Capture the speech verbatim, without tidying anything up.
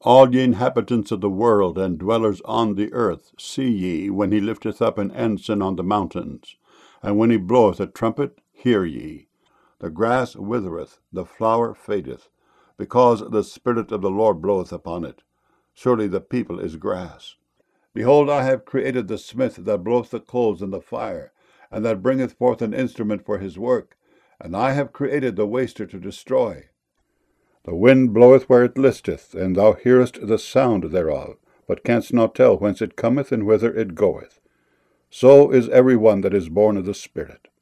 All ye inhabitants of the world, and dwellers on the earth, see ye, when he lifteth up an ensign on the mountains, and when he bloweth a trumpet, hear ye. The grass withereth, the flower fadeth, because the Spirit of the Lord bloweth upon it. Surely the people is grass. Behold, I have created the smith that bloweth the coals in the fire, and that bringeth forth an instrument for his work, and I have created the waster to destroy. The wind bloweth where it listeth, and thou hearest the sound thereof, but canst not tell whence it cometh and whither it goeth. So is every one that is born of the Spirit.